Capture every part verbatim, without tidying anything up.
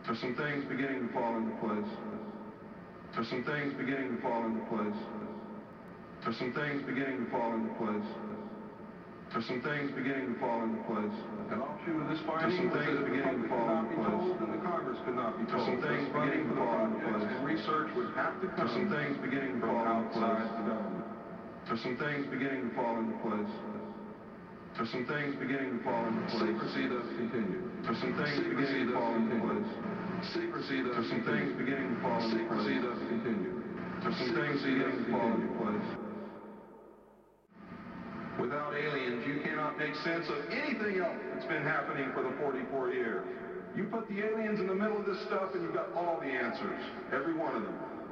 There's some things beginning to fall into place. There's some things beginning to fall into place. There's some things beginning to fall into place. There's some things beginning to fall into place. And offshoot of this finding, some things beginning to fall into place. And the Congress could not be told. There's some things beginning to fall into place. And research would have to come. There's some things beginning to fall into place. The government. There's some things beginning to fall into place. There's some things beginning to fall into place. Secrecy does continue. There's some things beginning to fall into place. Secrecy does There's some things beginning to fall into place. Secrecy does continue. There's some things beginning to fall into place. Without aliens, you cannot make sense of anything else that's been happening for the forty-four years. You put the aliens in the middle of this stuff and you've got all the answers. Every one of them.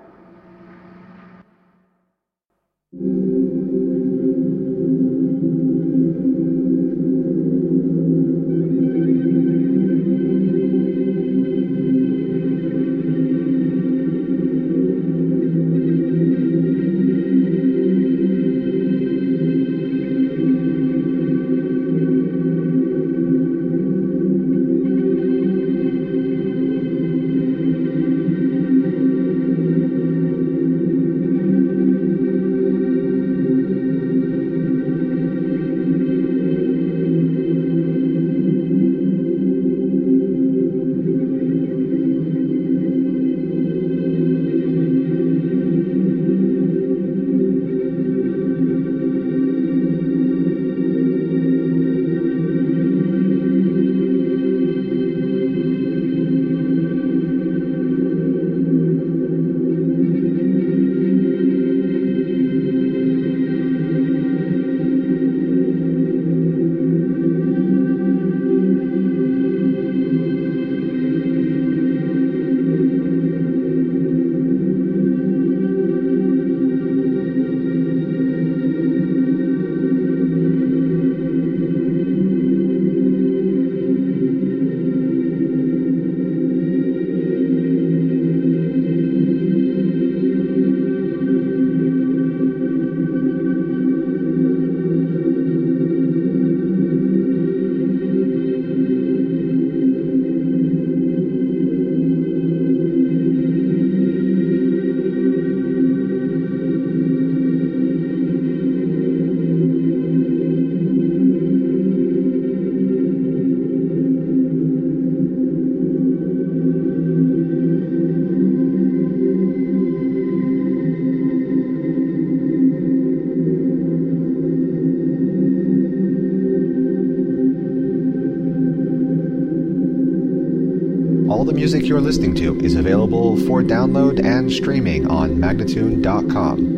All the music you're listening to is available for download and streaming on Magnatune dot com.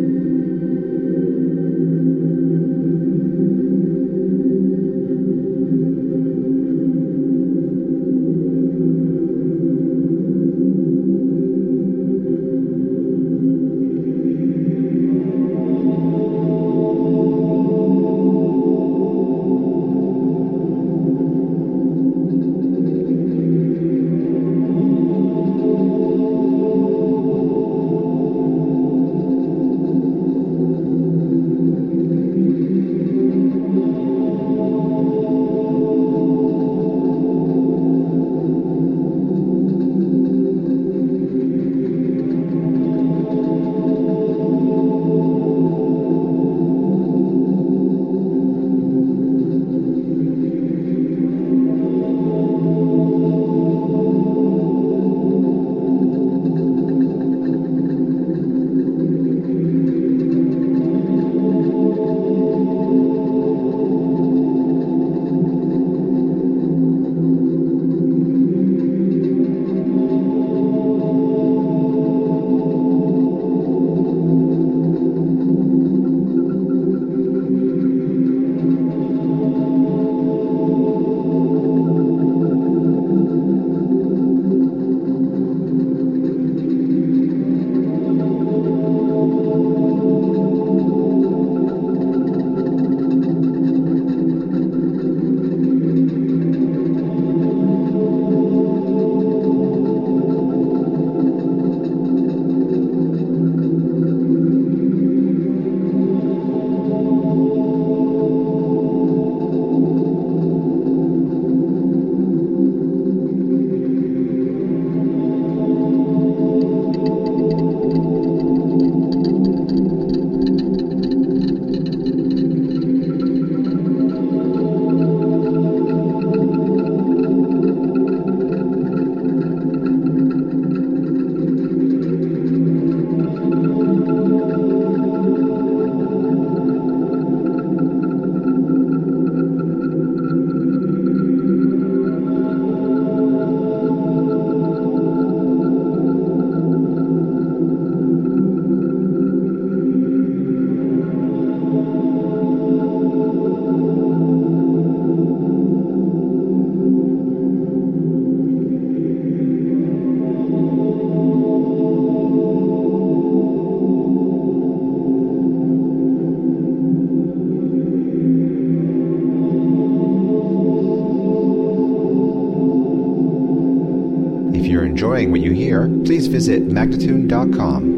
If you're enjoying what you hear, please visit magnatune dot com.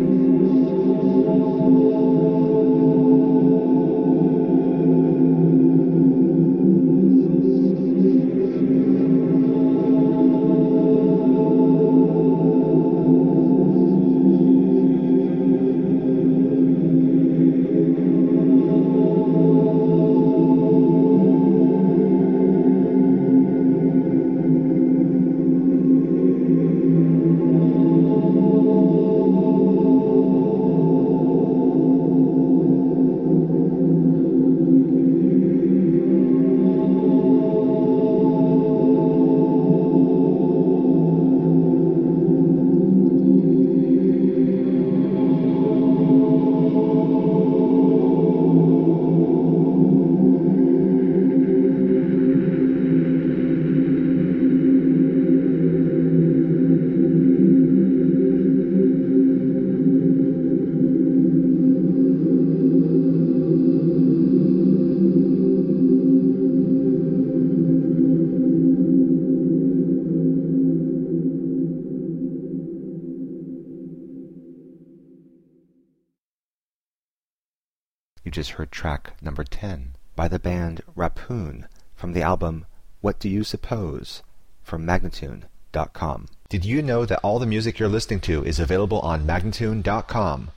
You just heard track number ten by the band Rapoon from the album What Do You Suppose from magnatune dot com. Did you know that all the music you're listening to is available on magnatune dot com?